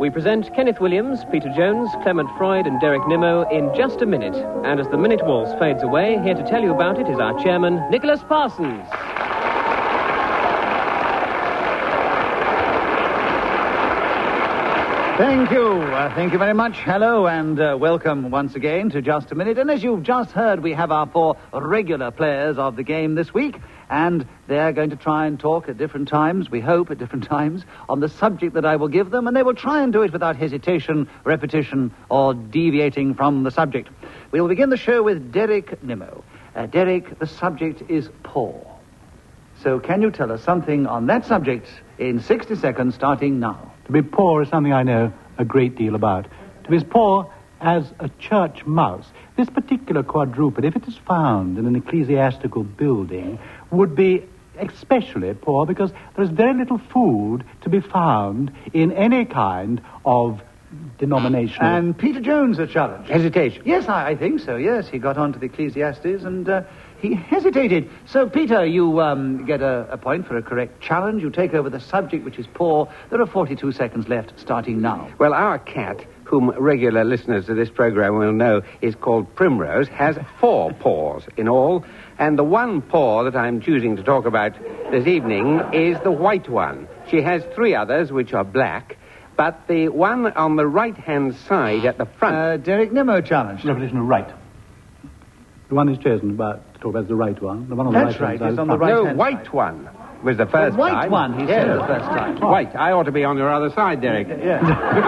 we present Kenneth Williams, Peter Jones, Clement Freud and Derek Nimmo in Just a Minute. And as the minute waltz fades away, here to tell you about it is our chairman, Nicholas Parsons. Thank you. Thank you very much. Hello and welcome once again to Just a Minute. And as you've just heard, we have our 4 regular players of the game this week. And they're going to try and talk at different times, we hope at different times, on the subject that I will give them. And they will try and do it without hesitation, repetition, or deviating from the subject. We will begin the show with Derek Nimmo. Derek, the subject is poor. So can you tell us something on that subject in 60 seconds starting now? To be poor is something I know a great deal about. To be as poor as a church mouse. This particular quadruped, if it is found in an ecclesiastical building, would be especially poor because there is very little food to be found in any kind of denomination. And Peter Jones, a challenge. Hesitation. Yes, I think so, yes. He got on to the Ecclesiastes and he hesitated. So, Peter, you get a point for a correct challenge. You take over the subject, which is poor. There are 42 seconds left, starting now. Well, our cat, whom regular listeners to this program will know is called Primrose, has 4 paws in all. And the one paw that I'm choosing to talk about this evening is the white one. She has 3 others, which are black. But the one on the right-hand side at the front... Derek Nimmo challenge. Definition of right. The one he's chosen to talk about is the right one. The one on the That's right-hand right, side it's on the right-hand side. No, white one was the first The white time. one, he said the first time. White. I ought to be on your other side, Derek. Yes.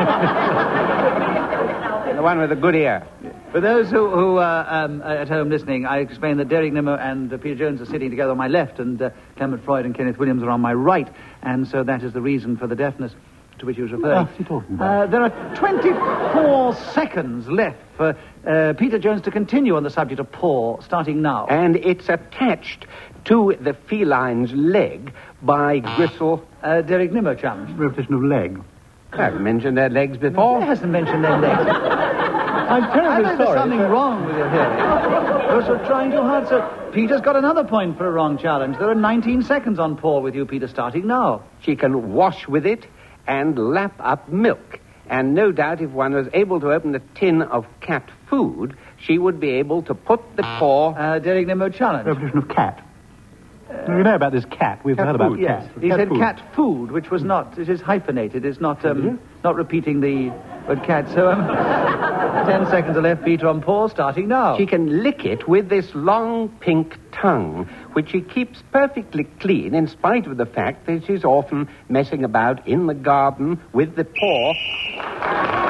The one with the good ear. For those who are at home listening, I explained that Derek Nimmo and Peter Jones are sitting together on my left, and Clement Freud and Kenneth Williams are on my right, and so that is the reason for the deafness to which he was referring. What's he talking about? There are 24 seconds left for Peter Jones to continue on the subject of paw, starting now. And it's attached to the feline's leg by gristle. Derek Nimmo challenge. Repetition of leg. I've mentioned their legs before. He hasn't mentioned their legs. I'm I terribly think there's sorry. something wrong with your hearing. You're sort of trying too hard, so Peter's got another point for a wrong challenge. There are 19 seconds on paw with you, Peter, starting now. She can wash with it and lap up milk. And no doubt if one was able to open a tin of cat food, she would be able to put the paw... Derek Nimmo challenge. Repetition of cat. We know about this cat. We've cat heard about food, Yes, cat. he said food. cat food, which was not, it is hyphenated, it's not not repeating the word cat. So 10 seconds are left, Peter, on paw, starting now. She can lick it with this long pink tongue, which she keeps perfectly clean in spite of the fact that she's often messing about in the garden with the paw.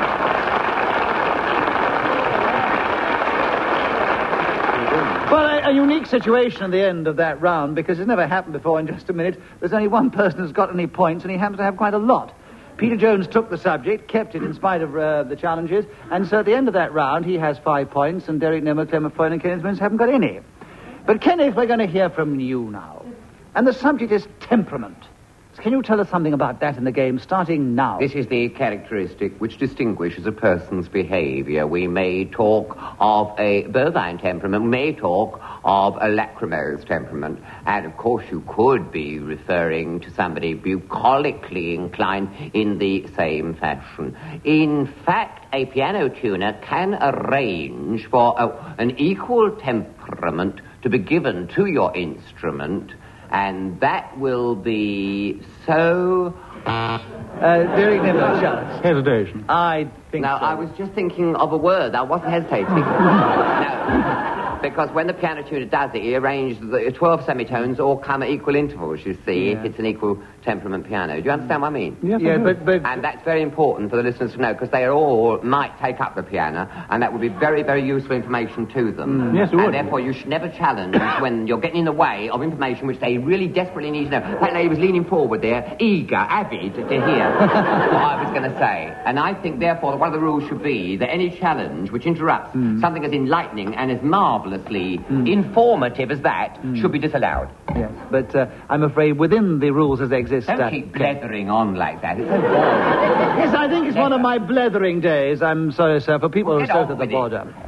Well, a unique situation at the end of that round, because it's never happened before in Just a Minute. There's only one person who's got any points, and he happens to have quite a lot. Peter Jones took the subject, kept it in spite of the challenges, and so at the end of that round, he has 5 points, and Derek Nimmo, Clement Freud, and Kenneth Williams haven't got any. But, Kenneth, we're going to hear from you now. And the subject is temperament. Can you tell us something about that in the game, starting now? This is the characteristic which distinguishes a person's behavior. We may talk of a bovine temperament, we may talk of a lachrymose temperament, and of course you could be referring to somebody bucolically inclined in the same fashion. In fact, a piano tuner can arrange for an equal temperament to be given to your instrument, and that will be so... Derek Nimmo challenge. Hesitation. I think Now, so. I was just thinking of a word. I wasn't hesitating. No, because when the piano tuner does it, he arranges the 12 semitones all come at equal intervals, you see, if it's an equal temperament piano. Do you understand what I mean? Yes, I Yeah, do. but And that's very important for the listeners to know, because they all might take up the piano, and that would be very, very useful information to them. Yes, it would. And therefore, you should never challenge when you're getting in the way of information which they really desperately need to know. That lady was leaning forward there, eager, avid to hear what I was going to say. And I think, therefore, that one of the rules should be that any challenge which interrupts something as enlightening and as marvellously informative as that should be disallowed. Yes, but I'm afraid within the rules as they exist... Don't keep blethering on like that. It's so boring. Yes, I think it's one of my blethering days. I'm sorry, sir, for people who Well, get are on south of the with it. border.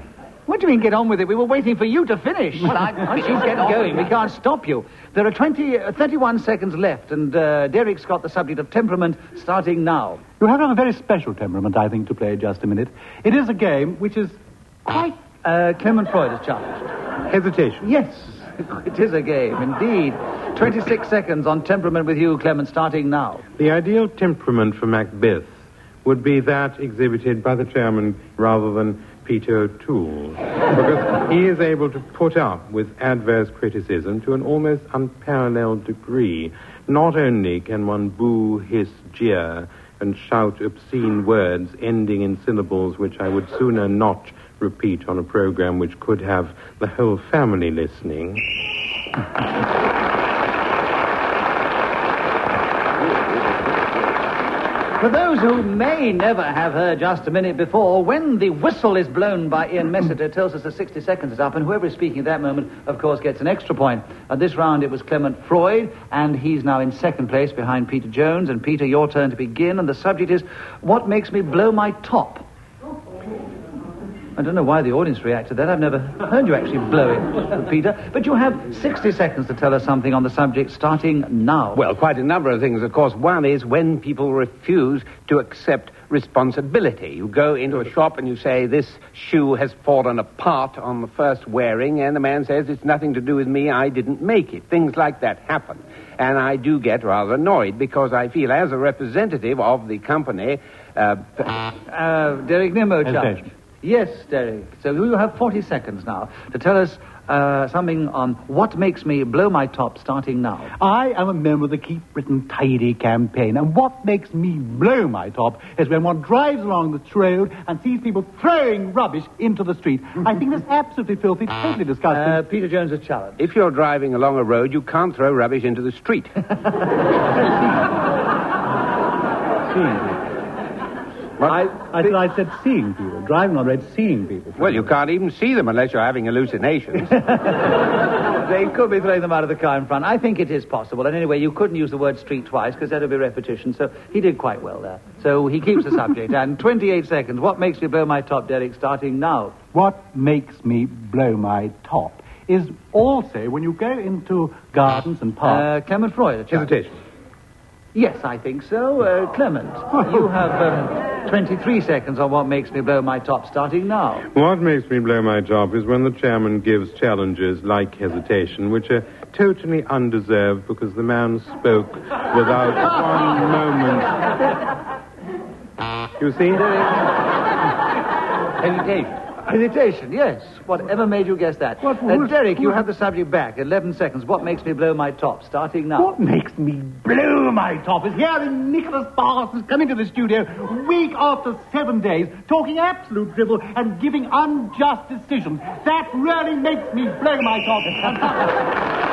What do you mean, get on with it? We were waiting for you to finish. Well, Once you get going, we can't stop you. There are 31 seconds left, and Derek's got the subject of temperament starting now. You have a very special temperament, I think, to play just a minute. It is a game which is quite... Clement Freud is challenged. Hesitation. Yes, it is a game, indeed. 26 seconds on temperament with you, Clement, starting now. The ideal temperament for Macbeth would be that exhibited by the chairman rather than Peter O'Toole, because he is able to put up with adverse criticism to an almost unparalleled degree. Not only can one boo, hiss, jeer, and shout obscene words ending in syllables which I would sooner not repeat on a program which could have the whole family listening. For those who may never have heard Just a Minute before, when the whistle is blown by Ian Messiter, it tells us that 60 seconds is up, and whoever is speaking at that moment, of course, gets an extra point. At this round, it was Clement Freud, and he's now in second place behind Peter Jones. And Peter, your turn to begin, and the subject is, what makes me blow my top? I don't know why the audience reacted to that. I've never heard you actually blow it, Peter. But you have 60 seconds to tell us something on the subject, starting now. Well, quite a number of things, of course. One is when people refuse to accept responsibility. You go into a shop and you say, this shoe has fallen apart on the first wearing, and the man says, it's nothing to do with me, I didn't make it. Things like that happen. And I do get rather annoyed because I feel, as a representative of the company... Derek Nimmo, Judge. Yes, Derek. So you have 40 seconds now to tell us something on what makes me blow my top, starting now. I am a member of the Keep Britain Tidy campaign, and what makes me blow my top is when one drives along the road and sees people throwing rubbish into the street. I think that's absolutely filthy, totally disgusting. Peter Jones is challenged. If you're driving along a road, you can't throw rubbish into the street. I said seeing people. Driving on the road, seeing people. Well, you can't even see them unless you're having hallucinations. They could be throwing them out of the car in front. I think it is possible. And anyway, you couldn't use the word street twice because that would be repetition. So he did quite well there. So he keeps the subject. And 28 seconds. What makes me blow my top, Derek, starting now? What makes me blow my top is also when you go into gardens and parks... Clement Freud. Hesitation. Yes, I think so. Clement, you have 23 seconds on what makes me blow my top, starting now. What makes me blow my top is when the chairman gives challenges like hesitation, which are totally undeserved because the man spoke without one moment. You see? Hesitation. Hesitation, yes. Whatever made you guess that? Derek, you have the subject back. 11 seconds. What makes me blow my top? Starting now. What makes me blow my top is hearing Nicholas Parsons come into the studio week after 7 days, talking absolute drivel and giving unjust decisions. That really makes me blow my top.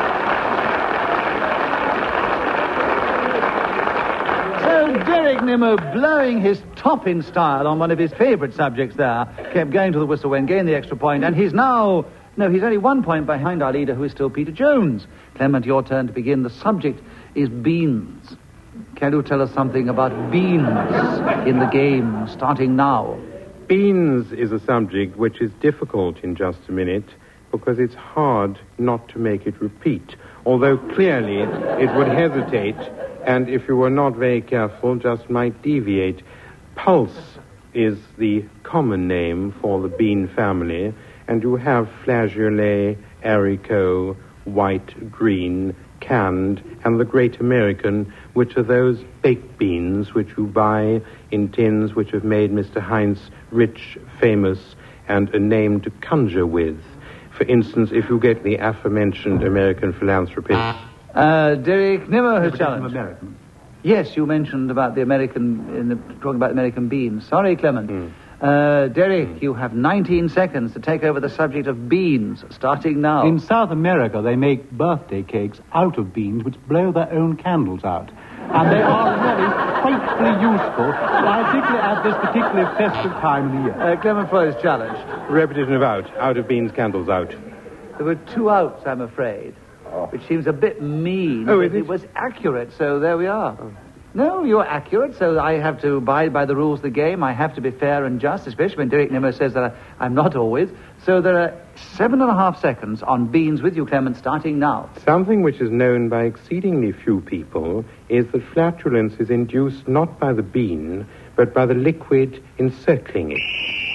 Derek Nimmo blowing his top in style on one of his favourite subjects there. Kept going to the whistle when gained the extra point, and he's now... No, he's only 1 point behind our leader, who is still Peter Jones. Clement, your turn to begin. The subject is beans. Can you tell us something about beans in the game, starting now? Beans is a subject which is difficult in just a minute because it's hard not to make it repeat, although clearly it would hesitate, and if you were not very careful, just might deviate. Pulse is the common name for the bean family, and you have flageolet, haricot, white, green, canned, and the Great American, which are those baked beans which you buy in tins which have made Mr. Heinz rich, famous, and a name to conjure with. For instance, if you get the aforementioned American philanthropist... Derek Nimmo has challenged. American. Yes, you mentioned about the American, talking about the American beans. Sorry, Clement. Derek, you have 19 seconds to take over the subject of beans, starting now. In South America, they make birthday cakes out of beans which blow their own candles out. And they are really fatefully useful, particularly at this particularly festive time of the year. Clement Freud is challenged. Repetition of out of beans, candles out. There were 2 outs, I'm afraid, which seems a bit mean. Oh, but it was accurate, so there we are. No, you're accurate, so I have to abide by the rules of the game. I have to be fair and just, especially when Derek Nimmo says that I'm not always. So there are 7.5 seconds on Beans with you, Clement, starting now. Something which is known by exceedingly few people is that flatulence is induced not by the bean, but by the liquid encircling it.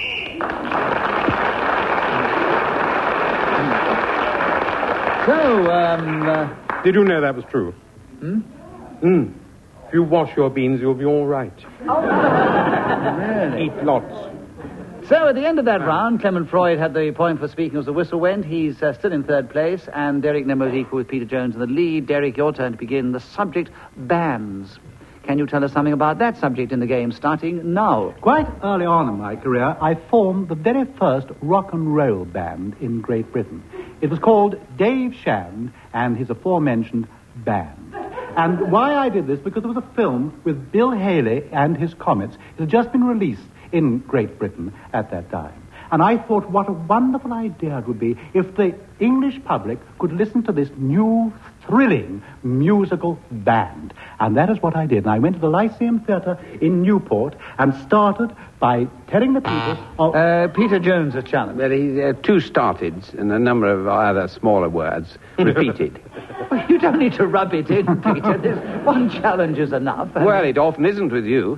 So, Did you know that was true? If you wash your beans, you'll be all right. really? Eat lots. So at the end of that round, Clement Freud had the point for speaking as the whistle went. He's still in third place, and Derek Nimmo is equal with Peter Jones in the lead. Derek, your turn to begin. The subject, bands. Can you tell us something about that subject in the game, starting now? Quite early on in my career, I formed the very first rock and roll band in Great Britain. It was called Dave Shand and his aforementioned band. And why I did this, because there was a film with Bill Haley and his Comets. It had just been released in Great Britain at that time. And I thought what a wonderful idea it would be if the English public could listen to this new, thrilling musical band. And that is what I did. And I went to the Lyceum Theatre in Newport and started by telling the people... Peter Jones, a challenge. Well, he's two started and a number of other smaller words repeated. Well, you don't need to rub it in, Peter. There's one challenge is enough. Well, it often isn't with you.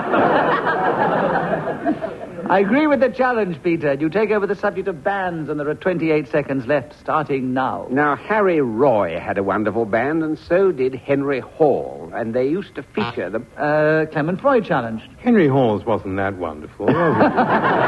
I agree with the challenge, Peter. You take over the subject of bands, and there are 28 seconds left, starting now. Now, Harry Roy had a wonderful band, and so did Henry Hall, and they used to feature them. Clement Freud challenge. Henry Hall's wasn't that wonderful, was it?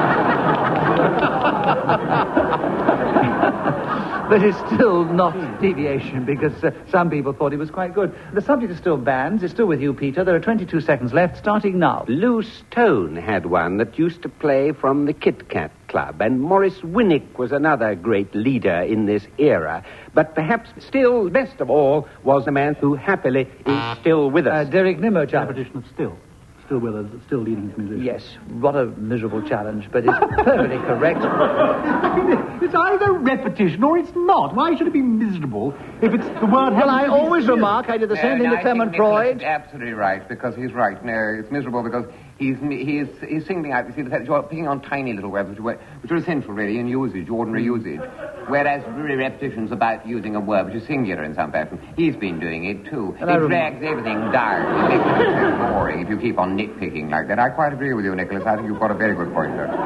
But it's still not deviation, because some people thought it was quite good. The subject is still bands. It's still with you, Peter. There are 22 seconds left, starting now. Lou Stone had one that used to play from the Kit Kat Club, and Morris Winnick was another great leader in this era. But perhaps still best of all was the man who happily is still with us. Derek Nimmo challenge. Repetition of still with us, still leading as musician. Yes, what a miserable challenge, but it's perfectly correct. It's either repetition or it's not. Why should it be miserable if it's the word... Well, I always remark, I did the same thing to Clement Freud. Absolutely right, because he's right. No, it's miserable because he's singling out, you see, the fact that you're picking on tiny little words, which are essential, really, in usage, ordinary usage. Whereas repetition's about using a word which is singular in some fashion. He's been doing it, too. It drags everything down. It makes it so boring if you keep on nitpicking like that. I quite agree with you, Nicholas. I think you've got a very good point there.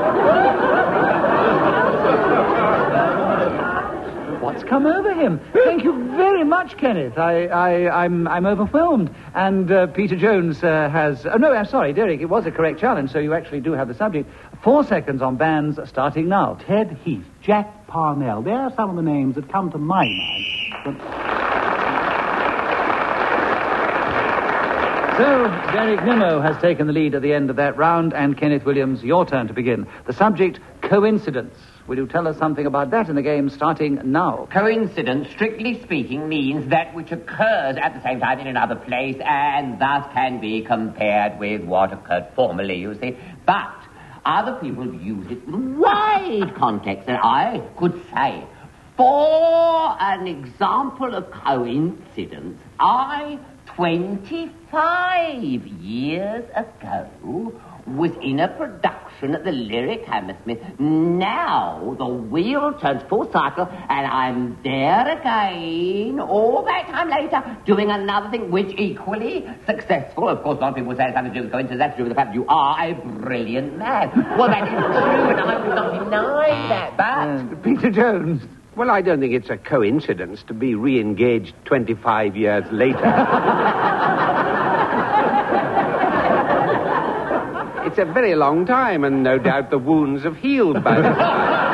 What's come over him? Thank you very much, Kenneth. I'm overwhelmed. And Peter Jones has... Oh, no, I'm sorry, Derek. It was a correct challenge, so you actually do have the subject. 4 seconds on bands, starting now. Ted Heath, Jack Parnell. They are some of the names that come to my mind. So, Derek Nimmo has taken the lead at the end of that round, and Kenneth Williams, your turn to begin. The subject, coincidence. Will you tell us something about that in the game, starting now? Coincidence, strictly speaking, means that which occurs at the same time in another place and thus can be compared with what occurred formerly, you see. But other people use it in wide context, and I could say, for an example of coincidence, 25 years ago, was in a production at the Lyric Hammersmith. Now the wheel turns full circle, and I'm there again, all that time later, doing another thing which equally successful. Of course, a lot of people say it's something to do with coincidence. That's to do with the fact that you are a brilliant man. Well, that is true, and I will not deny that, but... Peter Jones. Well, I don't think it's a coincidence to be re-engaged 25 years later. It's a very long time, and no doubt the wounds have healed by this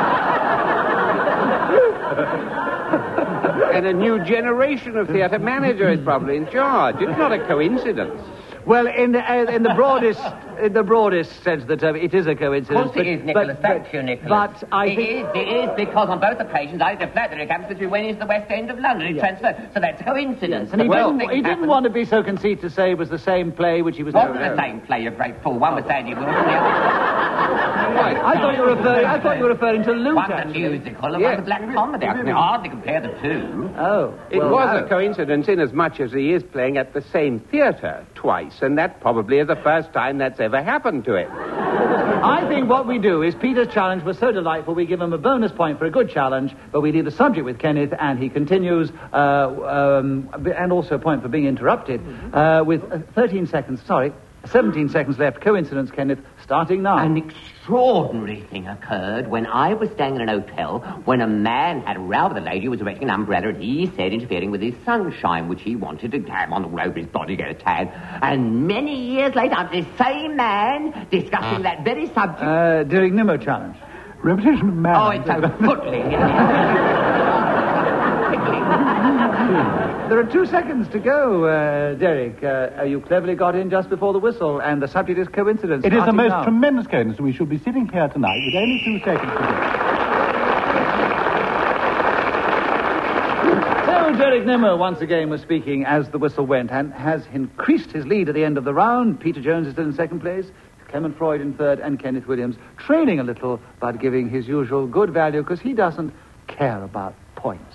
time. And a new generation of theatre manager is probably in charge. It's not a coincidence. Well, in the broadest sense of the term, it is a coincidence. Of course it is, Nicholas. Thank you, Nicholas. But it is because on both occasions I did a flat that we went into the West End of London. It transferred. So that's coincidence. Yes. And he didn't want to be so conceited to say it was the same play which he was... It wasn't the same play, you great fool. One was Sandy Wilson, the other... I thought you were referring to Loot, One's a actually. musical and Yes. one's a black comedy. I can hardly compare the two. Oh. It well, was a coincidence in as much as he is playing at the same theatre twice, and that probably is the first time that's ever happened to him. I think what we do is Peter's challenge was so delightful, we give him a bonus point for a good challenge, but we leave the subject with Kenneth, and he continues, and also a point for being interrupted, with 17 seconds left. Coincidence, Kenneth, starting now. An extraordinary thing occurred when I was staying in an hotel when a man had a row with a lady who was renting an umbrella, and he said interfering with his sunshine, which he wanted to have on all over his body, get a tan. And many years later, I'm the same man discussing that very subject. Derek Nimmo challenge. Repetition of man. Oh, it's so footling. There are 2 seconds to go, Derek. You cleverly got in just before the whistle, and the subject is coincidence. It is the Starting most now. tremendous coincidence. We should be sitting here tonight with only 2 seconds to go. So, Derek Nimmo once again was speaking as the whistle went and has increased his lead at the end of the round. Peter Jones is still in second place, Clement Freud in third, and Kenneth Williams trailing a little, but giving his usual good value because he doesn't care about points.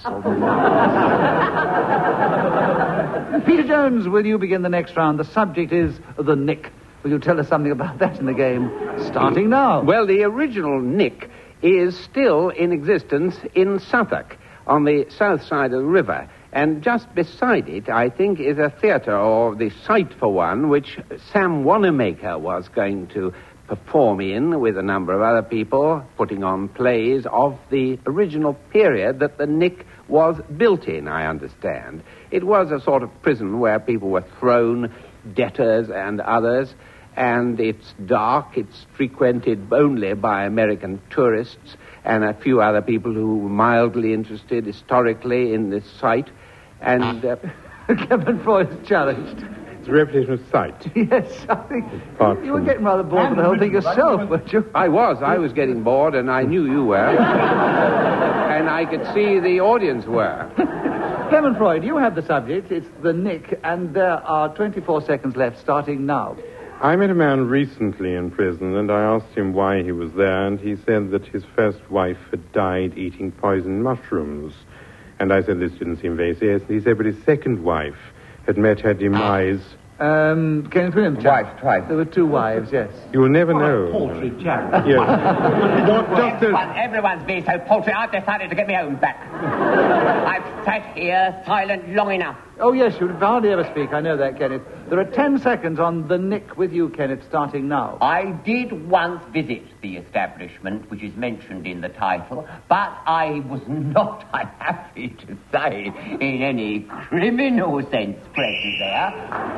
Peter Jones, will you begin the next round? The subject is the Nick. Will you tell us something about that in the game? Starting now. Well, the original Nick is still in existence in Suffolk, on the south side of the river. And just beside it, I think, is a theatre, or the site for one, which Sam Wanamaker was going to perform in with a number of other people, putting on plays of the original period that the Nick was built in, I understand. It was a sort of prison where people were thrown, debtors and others, and it's dark, it's frequented only by American tourists and a few other people who were mildly interested historically in this site. And Clement Freud is challenged. It's a repetition of sight. Yes, I think Apart you were from- getting rather bored with the whole thing yourself, weren't you? I was getting bored, and I knew you were. And I could see the audience were. Clement Freud, you have the subject. It's the Nick, and there are 24 seconds left, starting now. I met a man recently in prison, and I asked him why he was there, and he said that his first wife had died eating poisoned mushrooms. And I said this didn't seem very serious, and he said, but his second wife had met her demise. Kenneth Williams. Twice. There were 2 wives, yes. You will never know. Paltry chap. Yes. Just as... Everyone's being so paltry, I've decided to get my own back. I've sat here silent long enough. Oh, yes, you hardly ever speak. I know that, Kenneth. There are 10 seconds on the Nick with you, Kenneth, starting now. I did once visit the establishment, which is mentioned in the title, but I was not, I'm happy to say, in any criminal sense present there.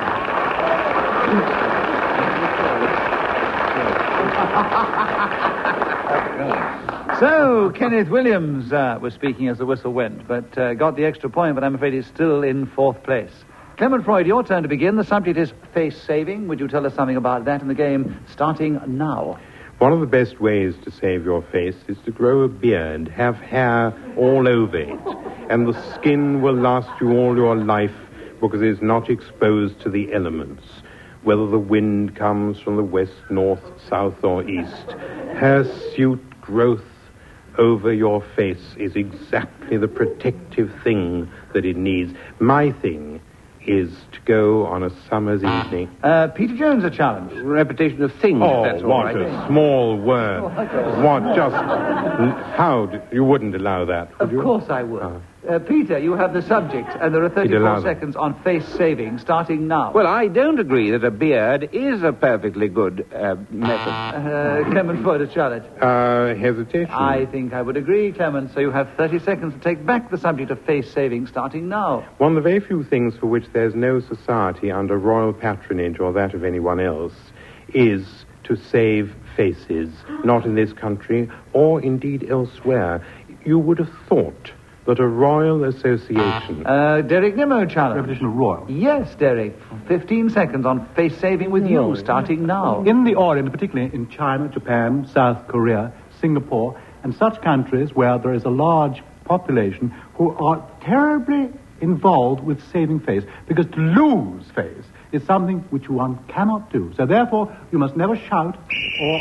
So, Kenneth Williams was speaking as the whistle went, but got the extra point, but I'm afraid he's still in 4th place. Clement Freud, your turn to begin. The subject is face saving. Would you tell us something about that in the game, starting now? One of the best ways to save your face is to grow a beard, have hair all over it, and the skin will last you all your life because it's not exposed to the elements. Whether the wind comes from the west, north, south, or east, hirsute growth over your face is exactly the protective thing that it needs. My thing is to go on a summer's evening. Peter Jones, a challenge. Repetition of things, if that's all what right. a small word. What, just... You wouldn't allow that, would Of you? course I would. Peter, you have the subject, and there are 34 allow them. seconds on face saving, starting now. Well, I don't agree that a beard is a perfectly good method. Clement Freud, a challenge. Hesitation. I think I would agree, Clement. So you have 30 seconds to take back the subject of face saving, starting now. One of the very few things for which there's no society under royal patronage or that of anyone else is to save faces, not in this country or indeed elsewhere. You would have thought that a royal association... Derek Nimmo, challenge. Repetition of royal. Yes, Derek. 15 seconds on face saving with you, starting now. In the Orient, particularly in China, Japan, South Korea, Singapore, and such countries where there is a large population who are terribly involved with saving face, because to lose face is something which one cannot do. So therefore, you must never shout or...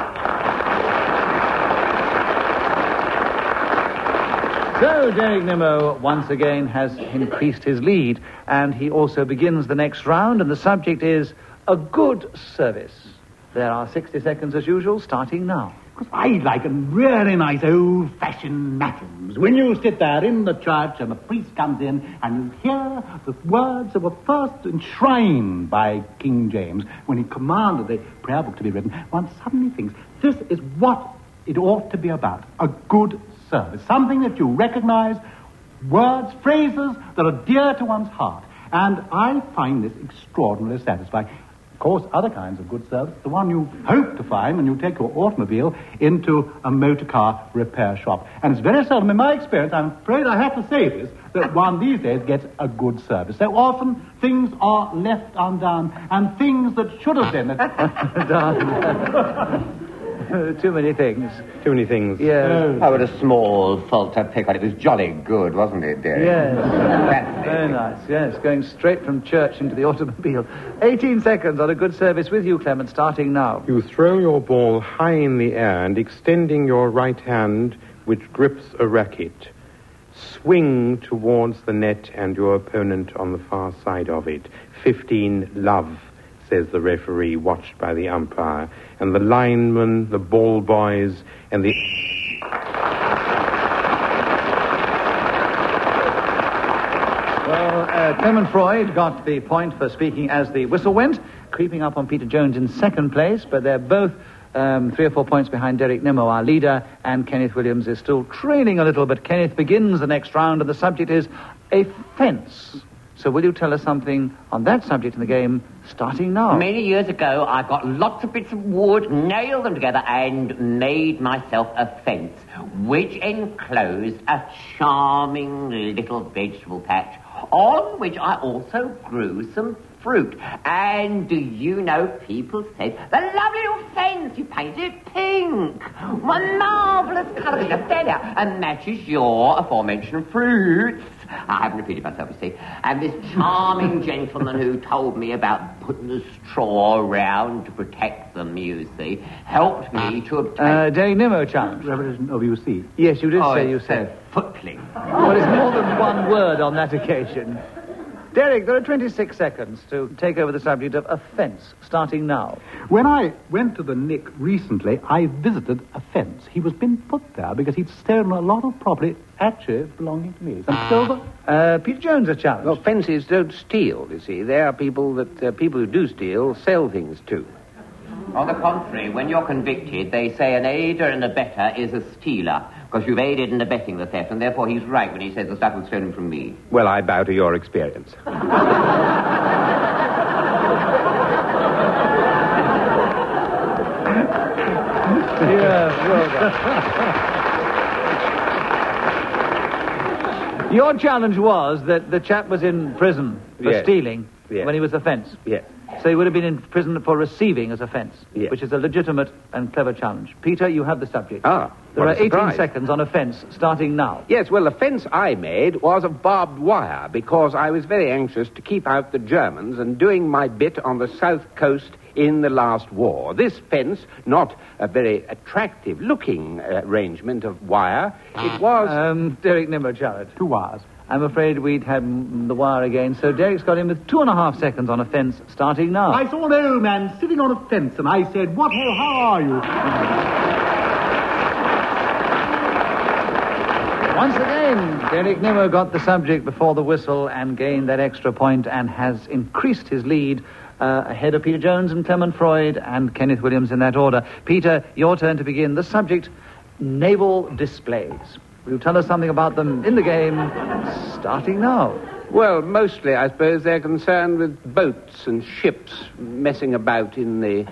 So Derek Nimmo once again has increased his lead, and he also begins the next round, and the subject is a good service. There are 60 seconds as usual, starting now. Because I like a really nice old-fashioned matins. When you sit there in the church and the priest comes in and you hear the words that were first enshrined by King James when he commanded the prayer book to be written, one suddenly thinks, this is what it ought to be about, a good service, something that you recognize, words, phrases that are dear to one's heart. And I find this extraordinarily satisfying. Of course, other kinds of good service, the one you hope to find when you take your automobile into a motor car repair shop. And it's very seldom, in my experience, I'm afraid I have to say this, that one these days gets a good service. So often, things are left undone, and things that should have been done. Too many things. Too many things. Yes. Oh, but a small fault to pick on. It was jolly good, wasn't it, dearie? Yes. Very nice, yes. Going straight from church into the automobile. 18 seconds on a good service with you, Clement, starting now. You throw your ball high in the air and extending your right hand, which grips a racket. Swing towards the net and your opponent on the far side of it. 15 love, says the referee, watched by the umpire. And the linemen, the ball boys, and the... Well, Clement Freud got the point for speaking as the whistle went, creeping up on Peter Jones in second place, but they're both 3 or 4 points behind Derek Nimmo, our leader, and Kenneth Williams is still trailing a little, but Kenneth begins the next round, and the subject is a fence. So will you tell us something on that subject in the game, starting now? Many years ago, I got lots of bits of wood, nailed them together, and made myself a fence, which enclosed a charming little vegetable patch, on which I also grew some fruit. And do you know, people said, the lovely little fence, you painted it pink. What a marvellous colour, it's a feather, and matches your aforementioned fruits. I haven't repeated myself, you see. And this charming gentleman who told me about putting the straw around to protect them, you see, helped me to obtain... Derek Nimmo challenge. Revelation of UC. Yes, you did say you said. Footling. Well, it's more than one word on that occasion. Derek, there are 26 seconds to take over the subject of a fence, starting now. When I went to the Nick recently, I visited a fence. He was being put there because he'd stolen a lot of property actually belonging to me. Some silver. Peter Jones, a challenge. Well, fences don't steal, you see. There are people who do steal sell things too. On the contrary, when you're convicted, they say an aider and abettor is a stealer, because you've aided in abetting the theft, and therefore he's right when he says the stuff was stolen from me. Well, I bow to your experience. Your challenge was that the chap was in prison for stealing when he was offence. Yes. So he would have been in prison for receiving as offence, yes, which is a legitimate and clever challenge. Peter, you have the subject. There are 18 seconds on offence, starting now. Yes, well, the fence I made was of barbed wire because I was very anxious to keep out the Germans and doing my bit on the south coast in the last war. This fence, not a very attractive-looking arrangement of wire, it was... Derek Nimmo, challenge. 2 wires. I'm afraid we'd have the wire again, so Derek's got him with 2.5 seconds on a fence, starting now. I saw an old man sitting on a fence, and I said, "What ho, how are you?" Once again, Derek Nimmo got the subject before the whistle and gained that extra point and has increased his lead ahead of Peter Jones and Clement Freud and Kenneth Williams in that order. Peter, your turn to begin. The subject, naval displays. Will you tell us something about them in the game, starting now? Well, mostly, I suppose, they're concerned with boats and ships messing about in the...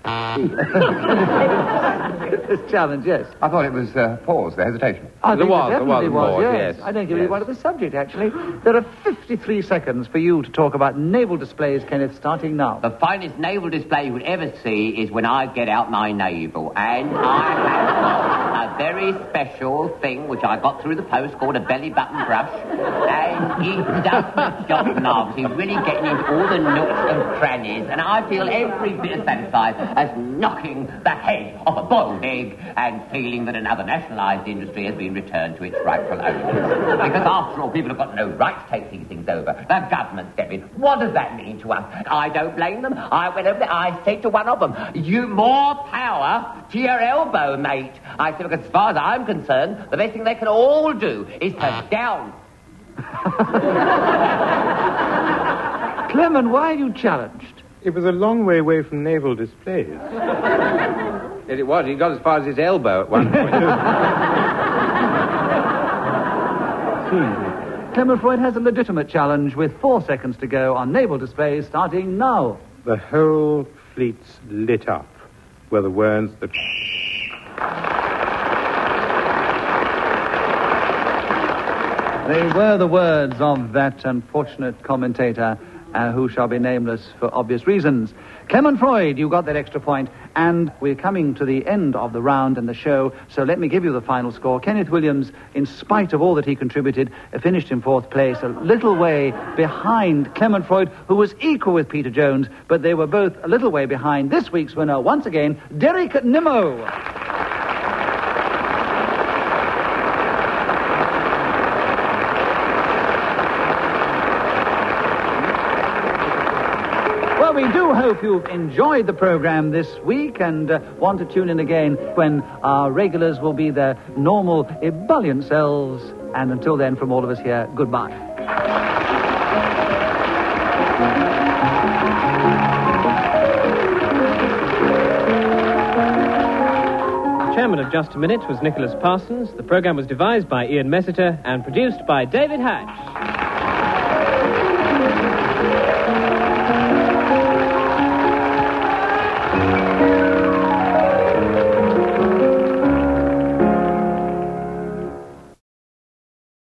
This challenge, yes. I thought it was pause, the hesitation. I think there definitely was pause, yes. yes. I don't give you one of the subject, actually. There are 53 seconds for you to talk about naval displays, Kenneth, starting now. The finest naval display you would ever see is when I get out my navel. And I have a very special thing which I got through the post called a belly button brush. And it does the job marvellous. He's really getting into all the nooks and crannies. And I feel every bit as satisfied as knocking the head off a boiled egg and feeling that another nationalised industry has been returned to its rightful owners. Because after all, people have got no right to take these things over. The government step in. What does that mean to us? I don't blame them. I went over there. I said to one of them, "You more power to your elbow, mate." I said, because as far as I'm concerned, the best thing they can all do is to down. Clement, why are you challenged? It was a long way away from naval displays. It was. He got as far as his elbow at one point. Clement Freud has a legitimate challenge with 4 seconds to go on naval displays starting now. The whole fleet's lit up were the words that... They were the words of that unfortunate commentator who shall be nameless for obvious reasons. Clement Freud, you got that extra point, and we're coming to the end of the round and the show, so let me give you the final score. Kenneth Williams, in spite of all that he contributed, finished in 4th place, a little way behind Clement Freud, who was equal with Peter Jones, but they were both a little way behind this week's winner, once again, Derek Nimmo. Well, we do hope you've enjoyed the program this week and want to tune in again when our regulars will be their normal, ebullient selves. And until then, from all of us here, goodbye. Chairman of Just a Minute was Nicholas Parsons. The program was devised by Ian Messiter and produced by David Hatch.